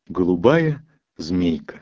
Голубая змейка.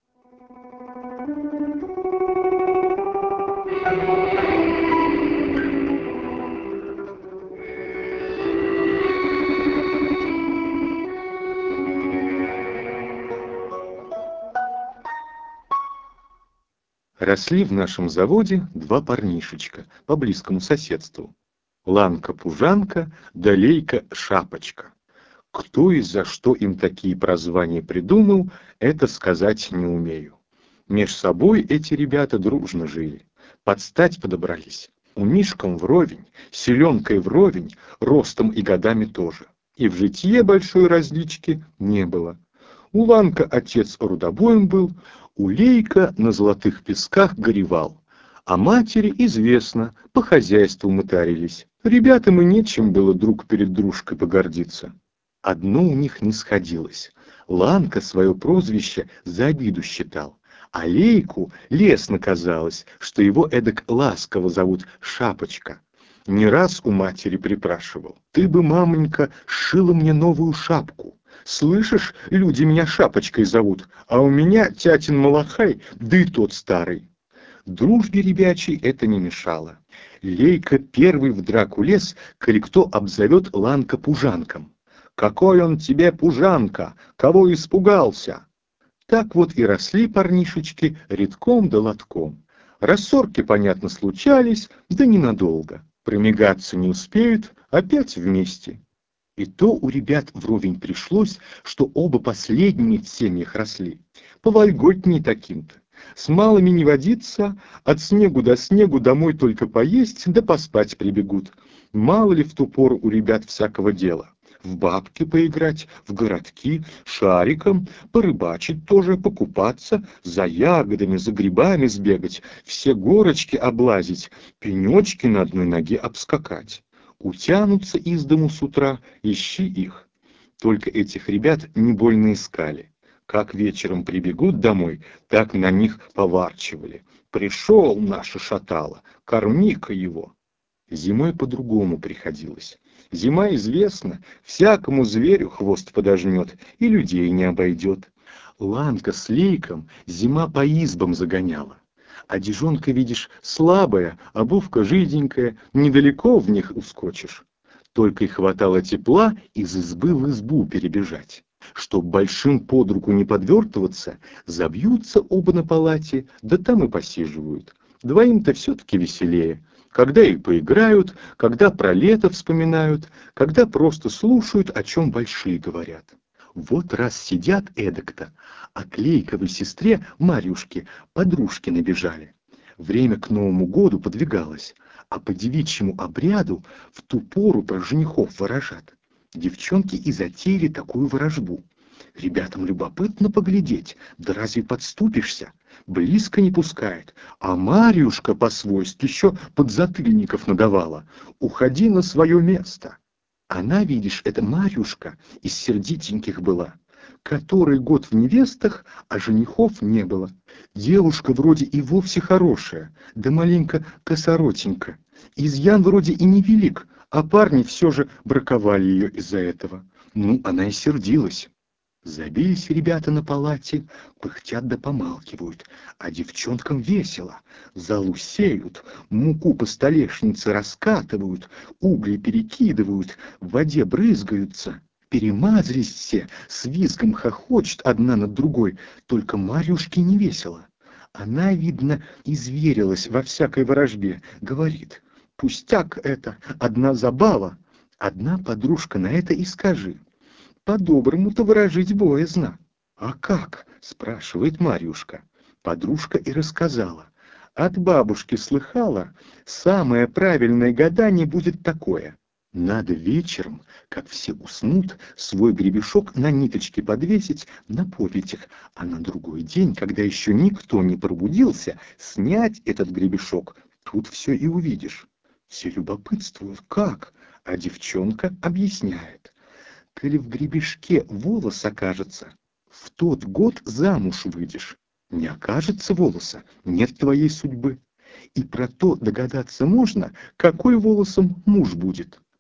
Росли в нашем заводе два парнишечка по близкому соседству. Ланка-пужанка да Лейка-шапочка. Кто и за что им такие прозвания придумал, это сказать не умею. Меж собой эти ребята дружно жили, под стать подобрались. Умишкам вровень, селенкой вровень, ростом и годами тоже. И в житье большой различки не было. У Ланка отец рудобоем был, у Лейка на золотых песках горевал. А матери известно, по хозяйству мытарились. Ребятам и нечем было друг перед дружкой погордиться. Одно у них не сходилось. Ланка свое прозвище за обиду считал, а Лейку лестно казалось, что его эдак ласково зовут Шапочка. Не раз у матери припрашивал: «Ты бы, мамонька, сшила мне новую шапку. Слышишь, люди меня Шапочкой зовут, а у меня тятин Малахай, да и тот старый». Дружбе ребячей это не мешало. Лейка первый в драку лез, коли кто обзовет Ланка пужанком. «Какой он тебе пужанка? Кого испугался?» Так вот и росли парнишечки редком да лотком. Рассорки, понятно, случались, да ненадолго. Промигаться не успеют, опять вместе. И то у ребят вровень пришлось, что оба последними в семьях росли. Повольготней таким-то. С малыми не водиться, от снегу до снегу домой только поесть да поспать прибегут. Мало ли в ту пору у ребят всякого дела. В бабки поиграть, в городки, шариком, порыбачить тоже, покупаться, за ягодами, за грибами сбегать, все горочки облазить, пенечки на одной ноге обскакать. Утянутся из дому с утра, ищи их. Только этих ребят не больно искали. Как вечером прибегут домой, так на них поворчивали. «Пришел наше шатало, корми-ка его». Зимой по-другому приходилось. Зима, известно, всякому зверю хвост подожмет и людей не обойдет. Ланка с Лейком зима по избам загоняла. Одежонка, видишь, слабая, обувка жиденькая, недалеко в них ускочишь. Только и хватало тепла из избы в избу перебежать. Чтоб большим под руку не подвертываться, забьются оба на палате, да там и посиживают. Двоим-то все-таки веселее. Когда и поиграют, когда про лето вспоминают, когда просто слушают, о чем большие говорят. Вот раз сидят эдак-то, а к Лейковой сестре Марьюшке подружки набежали. Время к Новому году подвигалось, а по девичьему обряду в ту пору про женихов ворожат. Девчонки и затеяли такую ворожбу. Ребятам любопытно поглядеть, да разве подступишься? Близко не пускает, а Марьюшка по-свойски еще подзатыльников надавала. «Уходи на свое место». Она, видишь, эта Марьюшка из сердитеньких была. Который год в невестах, а женихов не было. Девушка вроде и вовсе хорошая, да маленько косоротенька. Изъян вроде и невелик, а парни все же браковали ее из-за этого. Ну, она и сердилась. Забились ребята на палате, пыхтят да помалкивают, а девчонкам весело. Залу сеют, муку по столешнице раскатывают, угли перекидывают, в воде брызгаются. Перемазались все, с визгом хохочет одна над другой, только Марьюшке не весело. Она, видно, изверилась во всякой ворожбе, говорит: «Пустяк это, одна забава». Одна подружка на это и скажи: «По-доброму-то ворожить боязно». «А как?» — спрашивает Марьюшка. Подружка и рассказала. От бабушки слыхала, самое правильное гадание будет такое: надо вечером, как все уснут, свой гребешок на ниточке подвесить на попитях, а на другой день, когда еще никто не пробудился, снять этот гребешок. Тут все и увидишь. Все любопытствуют, как, а девчонка объясняет: коли в гребешке волос окажется, в тот год замуж выйдешь. Не окажется волоса, нет твоей судьбы. И про то догадаться можно, какой волосом муж будет.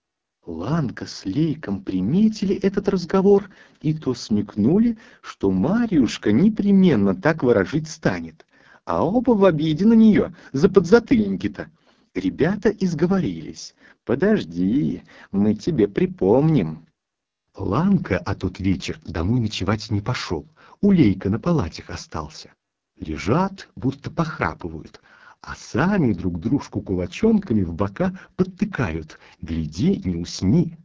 Ланка с Лейком приметили этот разговор и то смекнули, что Марьюшка непременно так ворожить станет, а оба в обиде на нее за подзатыльники-то. Ребята изговорились. «Подожди, мы тебе припомним». Ланка, а тот вечер домой ночевать не пошел, у Лейка на палатях остался. Лежат, будто похрапывают, а сами друг дружку кулачонками в бока подтыкают. Гляди, не усни.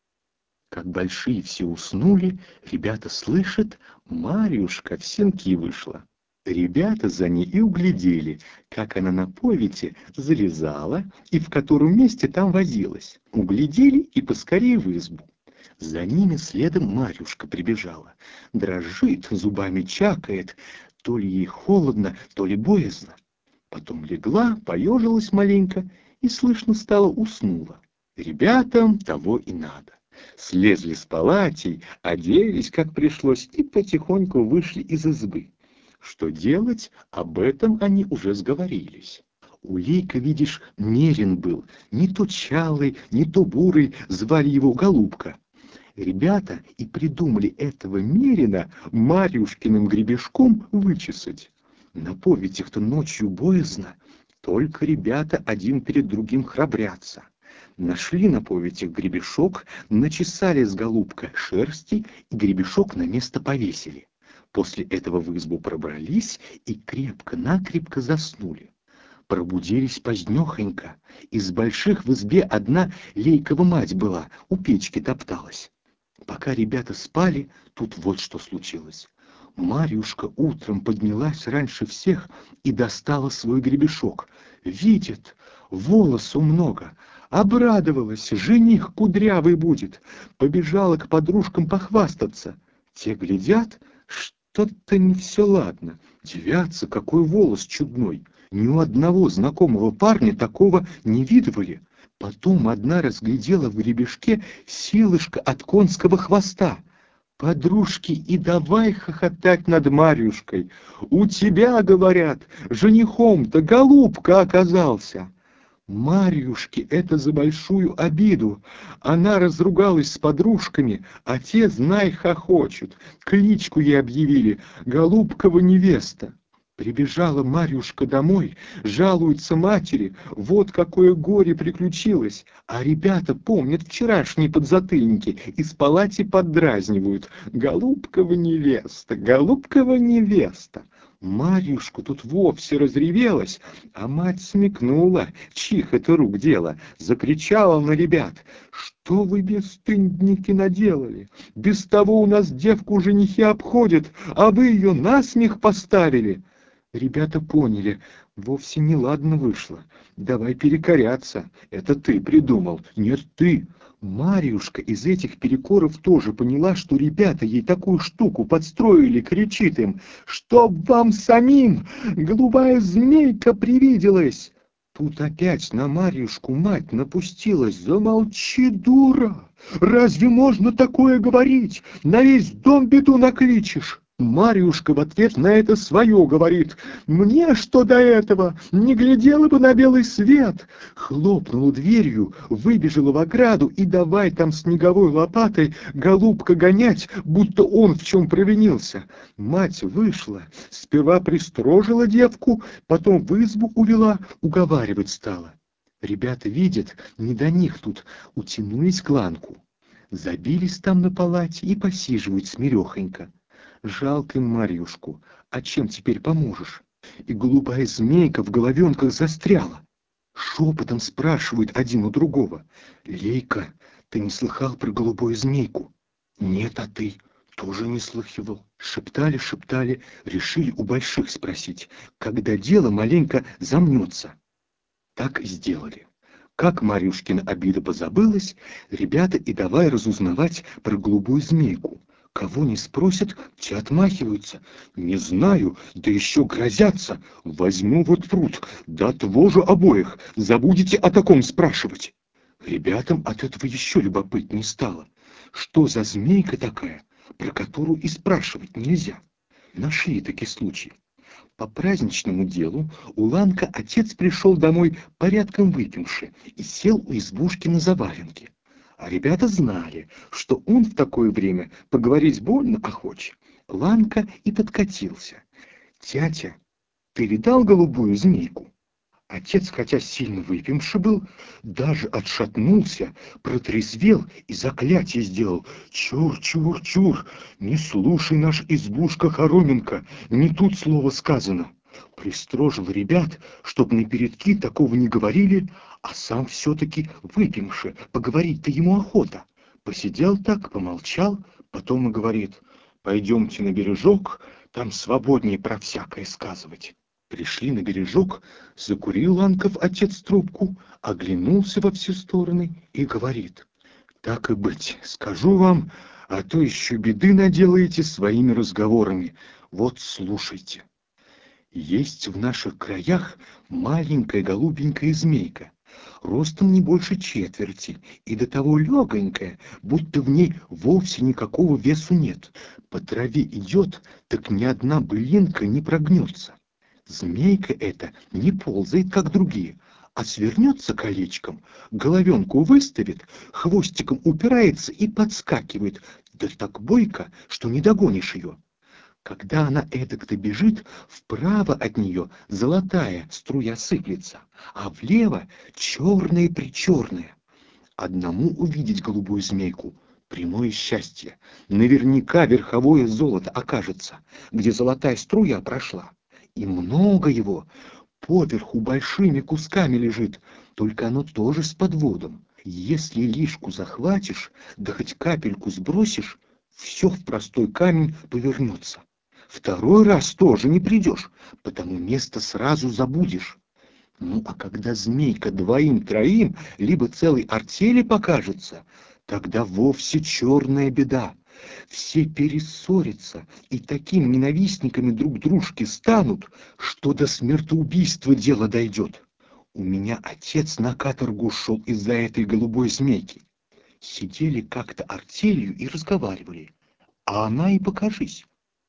Как большие все уснули, ребята слышат, Марьюшка в сенки вышла. Ребята за ней и углядели, как она на повите залезала и в котором месте там возилась. Углядели и поскорее в избу. За ними следом Марьюшка прибежала. Дрожит, зубами чакает, то ли ей холодно, то ли боязно. Потом легла, поежилась маленько и, слышно стало, уснула. Ребятам того и надо. Слезли с палатей, оделись, как пришлось, и потихоньку вышли из избы. Что делать, об этом они уже сговорились. У Лейка, видишь, мерин был, не то чалый, не то бурый, звали его Голубка. Ребята и придумали этого мерина Марьюшкиным гребешком вычесать. На повитях-то ночью боязно, только ребята один перед другим храбрятся. Нашли на повитях гребешок, начесали с голубка шерсти и гребешок на место повесили. После этого в избу пробрались и крепко-накрепко заснули. Пробудились позднёхонько. Из больших в избе одна Лейкова мать была, у печки топталась. Пока ребята спали, тут вот что случилось. Марьюшка утром поднялась раньше всех и достала свой гребешок. Видит, волосу много. Обрадовалась, жених кудрявый будет. Побежала к подружкам похвастаться. Те глядят, что-то не все ладно. Дивятся, какой волос чудной. Ни у одного знакомого парня такого не видывали. Потом одна разглядела в гребешке силышко от конского хвоста. Подружки и давай хохотать над Марьюшкой. У тебя, говорят, женихом-то голубка оказался. Марьюшке это за большую обиду. Она разругалась с подружками, а те, знай, хохочут. Кличку ей объявили «Голубкова невеста». Прибежала Марьюшка домой, жалуется матери, вот какое горе приключилось. А ребята помнят вчерашние подзатыльники и с палати поддразнивают. «Голубкова невеста, Голубкова невеста». Марьюшка тут вовсе разревелась, а мать смекнула, чьих это рук дело, закричала на ребят: «Что вы, бесстыдники, наделали? Без того у нас девку женихи обходят, а вы ее насмех поставили!» Ребята поняли, вовсе неладно вышло. Давай перекоряться. Это ты придумал. Нет, ты. Марьюшка из этих перекоров тоже поняла, что ребята ей такую штуку подстроили, кричит им: «Чтоб вам самим голубая змейка привиделась!» Тут опять на Марьюшку мать напустилась. «Замолчи, дура! Разве можно такое говорить? На весь дом беду накличешь!» Марьюшка в ответ на это свое говорит: «Мне что до этого? Не глядела бы на белый свет!» Хлопнула дверью, выбежала в ограду и давай там снеговой лопатой голубка гонять, будто он в чем провинился. Мать вышла, сперва пристрожила девку, потом в избу увела, уговаривать стала. Ребята видят, не до них тут, утянулись к ланку. Забились там на палате и посиживают смирехонько. Жалко Марьюшку, а чем теперь поможешь? И голубая змейка в головенках застряла. Шепотом спрашивают один у другого: «Лейка, ты не слыхал про голубую змейку?» «Нет, а ты?» «Тоже не слыхивал». Шептали, решили у больших спросить, когда дело маленько замнется. Так и сделали. Как Марьюшкина обида позабылась, ребята и давай разузнавать про голубую змейку. Кого не спросят, те отмахиваются. «Не знаю, да еще грозятся. Возьму вот пруд, да отвожу обоих. Забудете о таком спрашивать». Ребятам от этого еще любопытнее стало. Что за змейка такая, про которую и спрашивать нельзя? Нашли таки случай. По праздничному делу у Ланка отец пришел домой порядком выпивши и сел у избушки на заваленке. А ребята знали, что он в такое время поговорить больно охоч. Ланка и подкатился. «Тятя, ты видал голубую змейку?» Отец, хотя сильно выпивший был, даже отшатнулся, протрезвел и заклятие сделал. «Чур, чур, чур! Не слушай наш избушка Хороменко, не тут слово сказано!» Пристрожил ребят, чтоб на передки такого не говорили, а сам все-таки выпивши, поговорить-то ему охота. Посидел так, помолчал, потом и говорит: «Пойдемте на бережок, там свободнее про всякое сказывать». Пришли на бережок, закурил Ланков отец трубку, оглянулся во все стороны и говорит: «Так и быть, скажу вам, а то еще беды наделаете своими разговорами. Вот слушайте. Есть в наших краях маленькая голубенькая змейка, ростом не больше четверти, и до того легонькая, будто в ней вовсе никакого весу нет. По траве идет, так ни одна былинка не прогнется. Змейка эта не ползает, как другие, а свернется колечком, головенку выставит, хвостиком упирается и подскакивает, да так бойко, что не догонишь ее. Когда она эдак-то бежит, вправо от нее золотая струя сыплется, а влево черная-причерная. Одному увидеть голубую змейку — прямое счастье. Наверняка верховое золото окажется, где золотая струя прошла. И много его, поверху большими кусками лежит, только оно тоже с подводом. Если лишку захватишь, да хоть капельку сбросишь, все в простой камень повернется. Второй раз тоже не придешь, потому место сразу забудешь. Ну, а когда змейка двоим-троим, либо целой артели покажется, тогда вовсе черная беда. Все перессорятся и такими ненавистниками друг дружки станут, что до смертоубийства дело дойдет. У меня отец на каторгу шел из-за этой голубой змейки. Сидели как-то артелью и разговаривали, а она и покажись.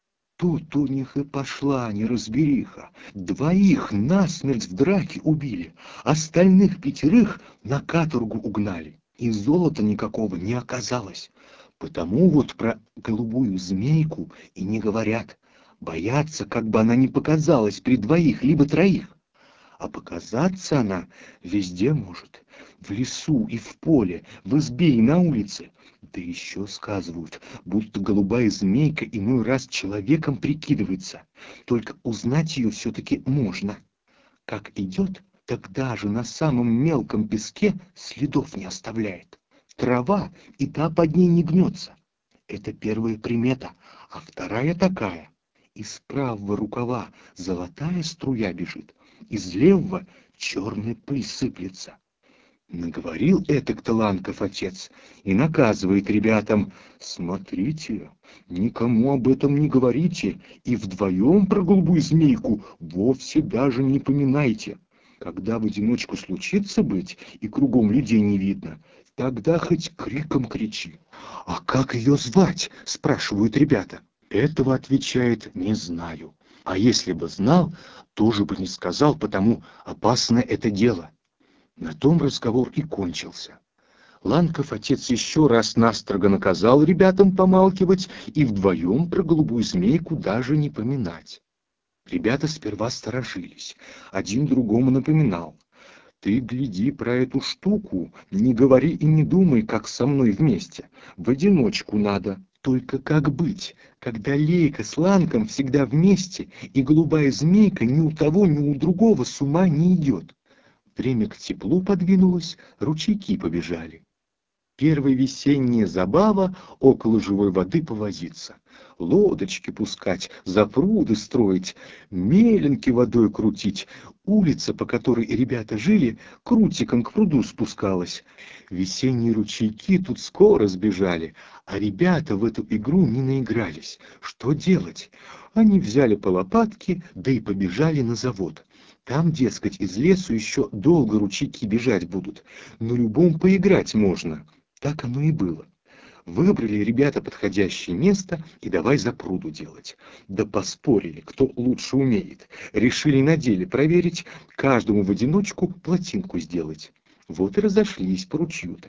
Тут у них и пошла неразбериха. Двоих насмерть в драке убили, остальных 5 на каторгу угнали. И золота никакого не оказалось. Потому вот про голубую змейку и не говорят. Боятся, как бы она не показалась при двоих либо троих. А показаться она везде может. В лесу и в поле, в избе и на улице. Да еще сказывают, будто голубая змейка иной раз человеком прикидывается. Только узнать ее все-таки можно. Как идет, так даже на самом мелком песке следов не оставляет. Трава и та под ней не гнется. Это первая примета, а вторая такая. Из правого рукава золотая струя бежит, из левого черная пыль сыплется. Наговорил этак Таланков отец и наказывает ребятам: смотрите, никому об этом не говорите и вдвоем про голубую змейку вовсе даже не поминайте. Когда в одиночку случится быть и кругом людей не видно, тогда хоть криком кричи. «А как ее звать?» — спрашивают ребята. Этого, отвечает, не знаю. А если бы знал, тоже бы не сказал, потому опасное это дело. На том разговор и кончился. Ланков отец еще раз настрого наказал ребятам помалкивать и вдвоем про голубую змейку даже не поминать. Ребята сперва сторожились, один другому напоминал: «Ты гляди про эту штуку, не говори и не думай, как со мной вместе. В одиночку надо. Только как быть, когда Лейка с Ланком всегда вместе, и голубая змейка ни у того, ни у другого с ума не идет?» Время к теплу подвинулось, ручейки побежали. Первая весенняя забава — около живой воды повозиться, лодочки пускать, запруды строить, меленки водой крутить. Улица, по которой ребята жили, крутиком к пруду спускалась. Весенние ручейки тут скоро сбежали, а ребята в эту игру не наигрались. Что делать? Они взяли по лопатке, да и побежали на завод. Там, дескать, из лесу еще долго ручейки бежать будут, но любом поиграть можно. Так оно и было. Выбрали ребята подходящее место и давай запруду делать. Да поспорили, кто лучше умеет. Решили на деле проверить, каждому в одиночку плотинку сделать. Вот и разошлись по ручью-то.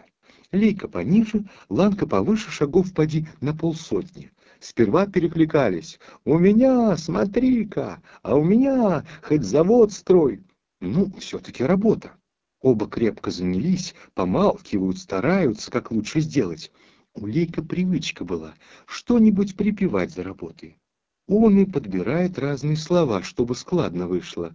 Лейка пониже, Ланка повыше, шагов поди на полсотни. Сперва перекликались: «У меня, смотри-ка, а у меня хоть завод строй». Ну, все-таки работа. Оба крепко занялись, помалкивают, стараются, как лучше сделать. У Лейка привычка была что-нибудь припевать за работой. Он и подбирает разные слова, чтобы складно вышло.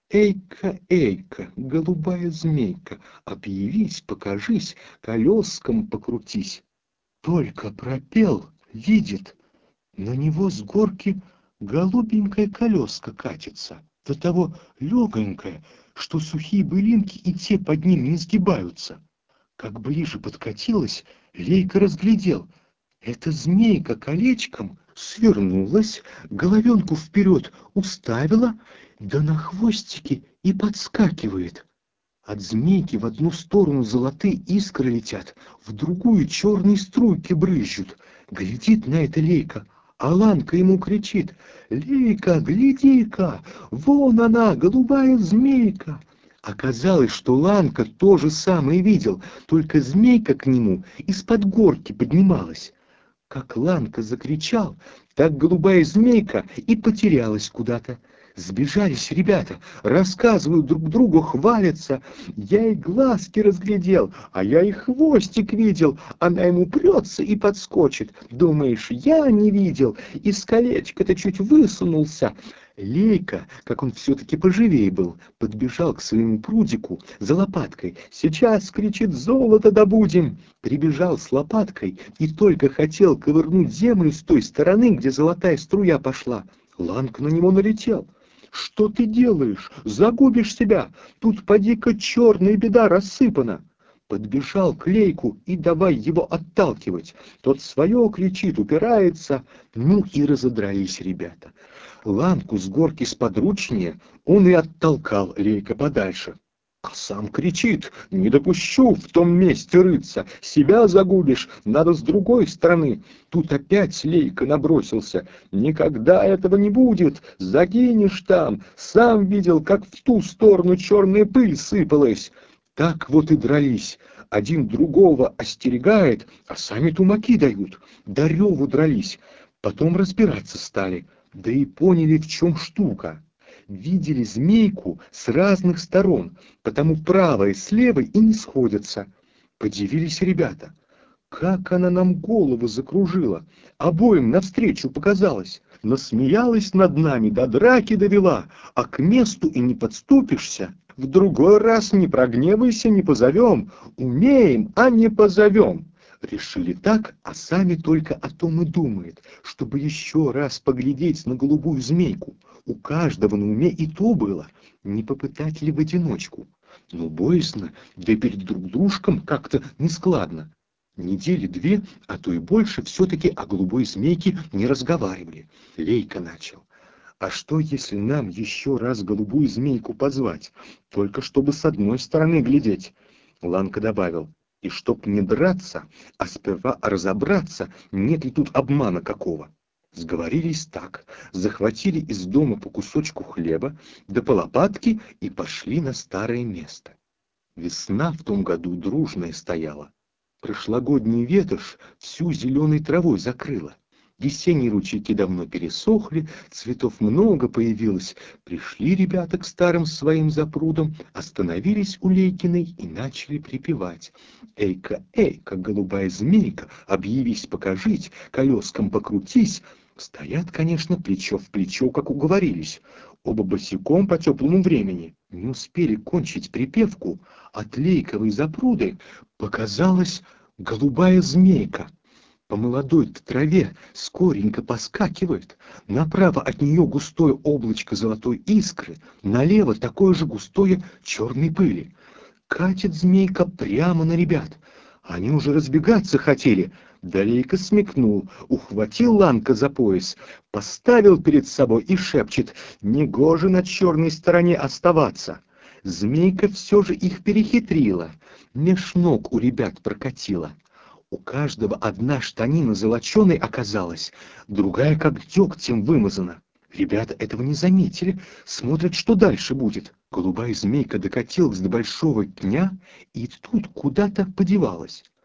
Эйка, эйка, голубая змейка, объявись, покажись, колеском покрутись. Только пропел, видит, на него с горки голубенькая колеска катится, до того легонькая, что сухие былинки и те под ним не сгибаются. Как ближе подкатилась, Лейка разглядел. Эта змейка колечком свернулась, головенку вперед уставила, да на хвостике и подскакивает. От змейки в одну сторону золотые искры летят, в другую черные струйки брызжут. Глядит на это Лейка, а Ланка ему кричит: «Лейка, гляди-ка, вон она, голубая змейка!» Оказалось, что Ланка то же самое видел, только змейка к нему из-под горки поднималась. Как Ланка закричал, так голубая змейка и потерялась куда-то. Сбежались ребята, рассказывают друг другу, хвалятся. Я и глазки разглядел, а я и хвостик видел. Она ему прется и подскочит. Думаешь, я не видел? Из колечка-то чуть высунулся. Лейка, как он все-таки поживей был, подбежал к своему прудику за лопаткой. «Сейчас, — кричит, — золото добудем!» Прибежал с лопаткой и только хотел ковырнуть землю с той стороны, где золотая струя пошла. Ланка на него налетел. «Что ты делаешь? Загубишь себя! Тут поди-ка черная беда рассыпана!» Подбежал к Лейку и давай его отталкивать. Тот свое кричит, упирается. Ну и разодрались ребята. Ланку с горки сподручнее он и оттолкал Лейка подальше. А сам кричит: «Не допущу в том месте рыться, себя загубишь, надо с другой стороны». Тут опять Лейка набросился: «Никогда этого не будет, загинешь там, сам видел, как в ту сторону черная пыль сыпалась». Так вот и дрались. Один другого остерегает, а сами тумаки дают. До реву дрались. Потом разбираться стали, да и поняли, в чем штука. Видели змейку с разных сторон, потому правой с левой и не сходятся. Подивились ребята. Как она нам голову закружила, обоим навстречу показалась, насмеялась над нами, до драки довела, а к месту и не подступишься. В другой раз не прогневайся, не позовем, умеем, а не позовем. Решили так, а сами только о том и думают, чтобы еще раз поглядеть на голубую змейку. У каждого на уме и то было, не попытать ли в одиночку. Но боязно, да и перед друг дружком как-то нескладно. Недели две, а то и больше, все-таки о голубой змейке не разговаривали. Лейка начал: «А что, если нам еще раз голубую змейку позвать? Только чтобы с одной стороны глядеть». Ланка добавил: «И чтоб не драться, а сперва разобраться, нет ли тут обмана какого». Сговорились так, захватили из дома по кусочку хлеба, да по лопатке и пошли на старое место. Весна в том году дружная стояла. Прошлогодний ветошь всю зеленой травой закрыла. Весенние ручейки давно пересохли, цветов много появилось. Пришли ребята к старым своим запрудам, остановились у Лейкиной и начали припевать. «Эйка, эйка, голубая змейка, объявись, покажись, колеском покрутись». Стоят, конечно, плечо в плечо, как уговорились. Оба босиком по теплому времени. Не успели кончить припевку, от лейковой запруды показалась голубая змейка. По молодой траве скоренько поскакивает, направо от нее густое облачко золотой искры, налево такое же густое черной пыли. Катит змейка прямо на ребят. Они уже разбегаться хотели. Далейка смекнул, ухватил Ланка за пояс, поставил перед собой и шепчет: «Негоже на черной стороне оставаться». Змейка все же их перехитрила, меж ног у ребят прокатила. У каждого одна штанина золоченой оказалась, другая как дегтем вымазана. Ребята этого не заметили, смотрят, что дальше будет. Голубая змейка докатилась до большого пня и тут куда-то подевалась.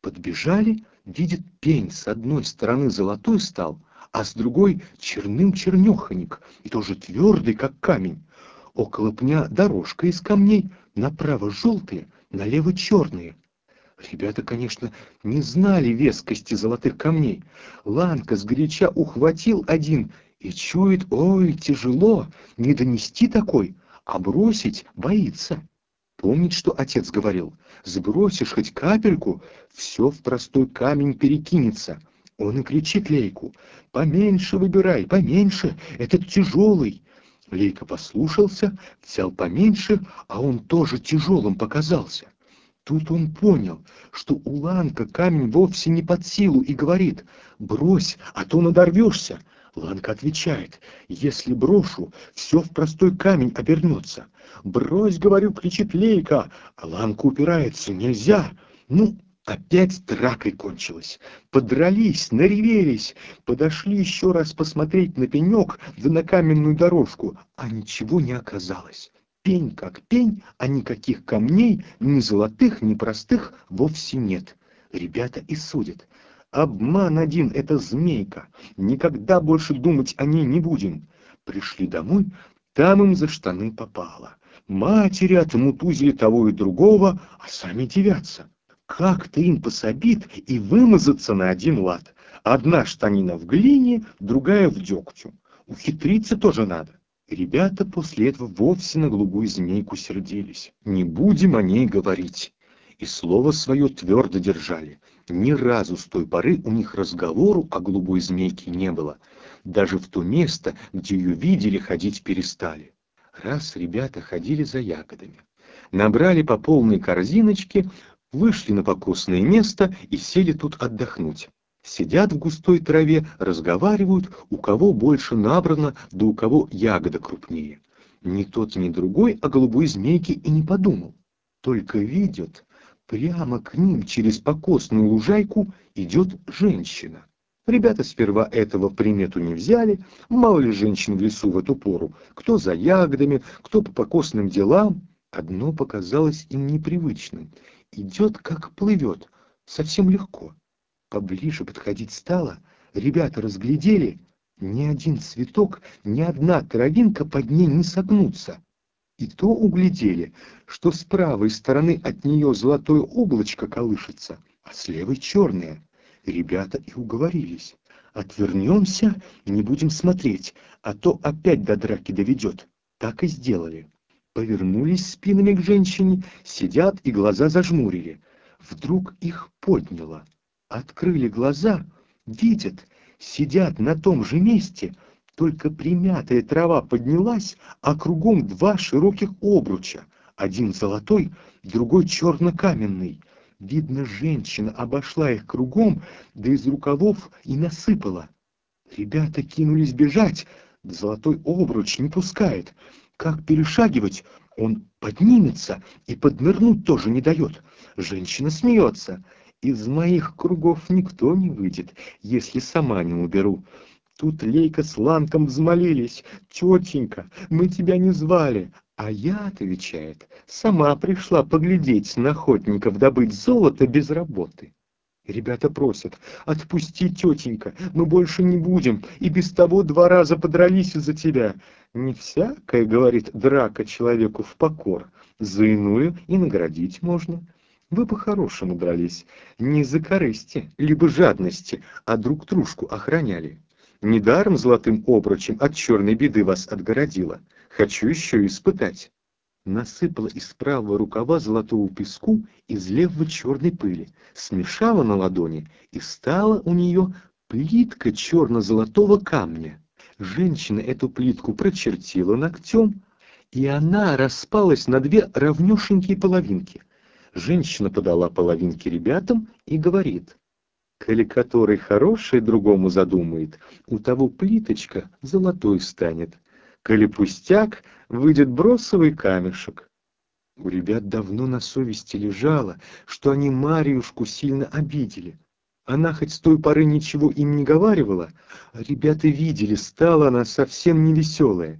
Подбежали, видит, пень с одной стороны золотой стал, а с другой черным чернёхонек, и тоже твердый, как камень. Около пня дорожка из камней, направо желтые, налево черные. Ребята, конечно, не знали вескости золотых камней. Ланка сгоряча ухватил один и чует, ой, тяжело, не донести такой, а бросить боится. Помнит, что отец говорил, сбросишь хоть капельку, все в простой камень перекинется. Он и кричит Лейку, поменьше выбирай, поменьше, этот тяжелый. Лейка послушался, взял поменьше, а он тоже тяжелым показался. Тут он понял, что у Ланка камень вовсе не под силу и говорит, брось, а то надорвешься. Ланка отвечает, если брошу, все в простой камень обернется. Брось, говорю, кричит Лейка, а Ланка упирается, нельзя. Ну, опять дракой кончилась. Подрались, наревелись, подошли еще раз посмотреть на пенек да на каменную дорожку, а ничего не оказалось. Пень как пень, а никаких камней, ни золотых, ни простых, вовсе нет. Ребята и судят. Обман один — это змейка. Никогда больше думать о ней не будем. Пришли домой, там им за штаны попало. Матери отмутузили того и другого, а сами девятся. Как-то им пособит и вымазаться на один лад. Одна штанина в глине, другая в дегтю. Ухитриться тоже надо. Ребята после этого вовсе на голубую змейку сердились. Не будем о ней говорить. И слово свое твердо держали. Ни разу с той поры у них разговору о голубой змейке не было. Даже в то место, где ее видели, ходить перестали. Раз ребята ходили за ягодами. Набрали по полной корзиночке, вышли на покосное место и сели тут отдохнуть. Сидят в густой траве, разговаривают, у кого больше набрано, да у кого ягода крупнее. Ни тот, ни другой о голубой змейке и не подумал. Только видят, прямо к ним через покосную лужайку идет женщина. Ребята сперва этого примету не взяли, мало ли женщин в лесу в эту пору, кто за ягодами, кто по покосным делам. Одно показалось им непривычным. Идет, как плывет, совсем легко. Поближе подходить стало, ребята разглядели, ни один цветок, ни одна травинка под ней не согнутся. И то углядели, что с правой стороны от нее золотое облачко колышется, а с левой черное. Ребята и уговорились. Отвернемся, не будем смотреть, а то опять до драки доведет. Так и сделали. Повернулись спинами к женщине, сидят и глаза зажмурили. Вдруг их подняло. Открыли глаза, видят, сидят на том же месте, только примятая трава поднялась, а кругом два широких обруча, один золотой, другой черно-каменный. Видно, женщина обошла их кругом, да из рукавов и насыпала. Ребята кинулись бежать, да золотой обруч не пускает. Как перешагивать? Он поднимется и поднырнуть тоже не дает. Женщина смеется. Из моих кругов никто не выйдет, если сама не уберу. Тут Лейка с Ланком взмолились. Тетенька, мы тебя не звали. А я, отвечает, сама пришла поглядеть на охотников добыть золото без работы. Ребята просят, отпусти, тетенька, мы больше не будем, и без того 2 раза подрались из-за тебя. Не всякая, говорит, драка человеку в покор, за иную и наградить можно. Вы по-хорошему дрались, не из-за корысти, либо жадности, а друг дружку охраняли. Недаром золотым обручем от черной беды вас отгородила. Хочу еще испытать. Насыпала из правого рукава золотого песку, из левого черной пыли, смешала на ладони, и стала у нее плитка черно-золотого камня. Женщина эту плитку прочертила ногтем, и она распалась на 2 равнёшенькие половинки. Женщина подала половинки ребятам и говорит: коли который хороший другому задумает, у того плиточка золотой станет. Коли пустяк, выйдет бросовый камешек. У ребят давно на совести лежало, что они Марьюшку сильно обидели. Она хоть с той поры ничего им не говаривала, а ребята видели, стала она совсем невеселая.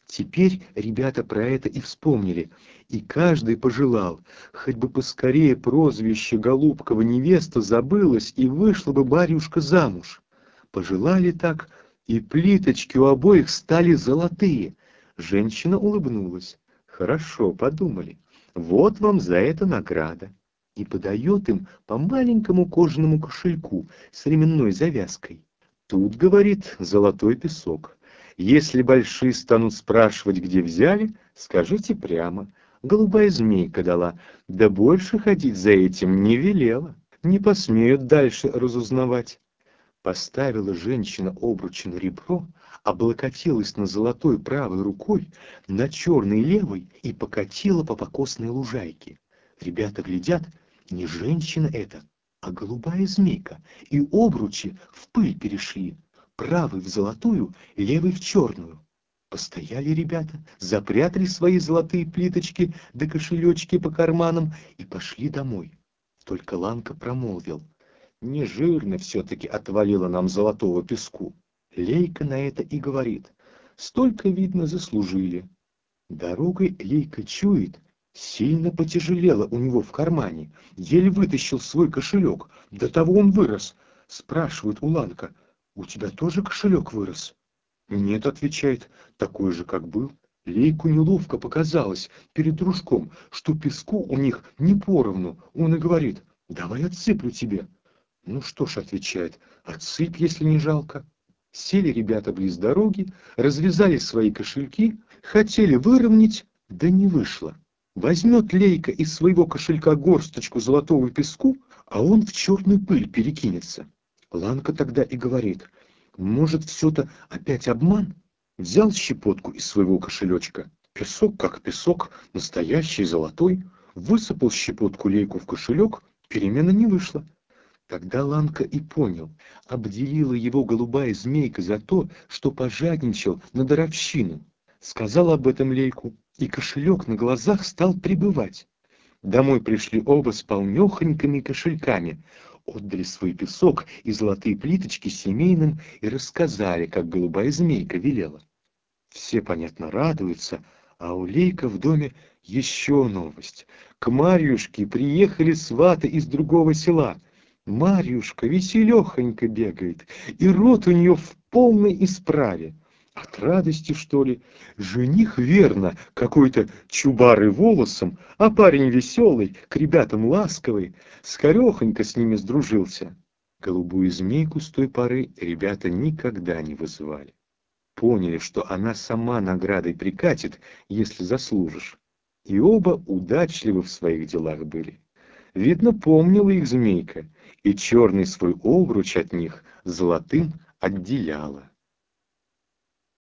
Теперь ребята про это и вспомнили, и каждый пожелал, хоть бы поскорее прозвище Голубкова невеста забылось и вышла бы барюшка замуж. Пожелали так, и плиточки у обоих стали золотые. Женщина улыбнулась. Хорошо, подумали. Вот вам за это награда. И подает им по маленькому кожаному кошельку с ременной завязкой. Тут, говорит, золотой песок. Если большие станут спрашивать, где взяли, скажите прямо. Голубая змейка дала, да больше ходить за этим не велела. Не посмеют дальше разузнавать. Поставила женщина обруч на ребро, облокотилась на золотой правой рукой, на черной левой и покатила по покосной лужайке. Ребята глядят, не женщина это, а голубая змейка, и обручи в пыль перешли, правый в золотую, левый в черную. Постояли ребята, запрятали свои золотые плиточки да кошелечки по карманам и пошли домой. Только Ланка промолвил: не жирно все-таки отвалило нам золотого песку. Лейка на это и говорит: столько, видно, заслужили. Дорогой Лейка чует, сильно потяжелело у него в кармане. Еле вытащил свой кошелек, до того он вырос. Спрашивает у Ланка: у тебя тоже кошелек вырос? Нет, отвечает, такой же, как был. Лейку неловко показалось перед дружком, что песку у них не поровну. Он и говорит: давай отсыплю тебе. Ну что ж, отвечает, отсыпь, если не жалко. Сели ребята близ дороги, развязали свои кошельки, хотели выровнять, да не вышло. Возьмет Лейка из своего кошелька горсточку золотого песку, а он в черную пыль перекинется. Ланка тогда и говорит: может, все-то опять обман? Взял щепотку из своего кошелечка, песок как песок, настоящий золотой, высыпал щепотку Лейку в кошелек, перемена не вышла. Тогда Ланка и понял, обделила его голубая змейка за то, что пожадничал на даровщину. Сказал об этом Лейку, и кошелек на глазах стал прибывать. Домой пришли оба с полнёхонькими кошельками, отдали свой песок и золотые плиточки семейным и рассказали, как голубая змейка велела. Все, понятно, радуются, а у Лейка в доме еще новость. К Марьюшке приехали сваты из другого села. Марьюшка веселехонько бегает, и рот у нее в полной исправе. От радости, что ли? Жених, верно, какой-то чубарый волосом, а парень веселый, к ребятам ласковый, скорехонько с ними сдружился. Голубую змейку с той поры ребята никогда не вызывали. Поняли, что она сама наградой прикатит, если заслужишь. И оба удачливы в своих делах были. Видно, помнила их змейка, и черный свой обруч от них золотым отделяла.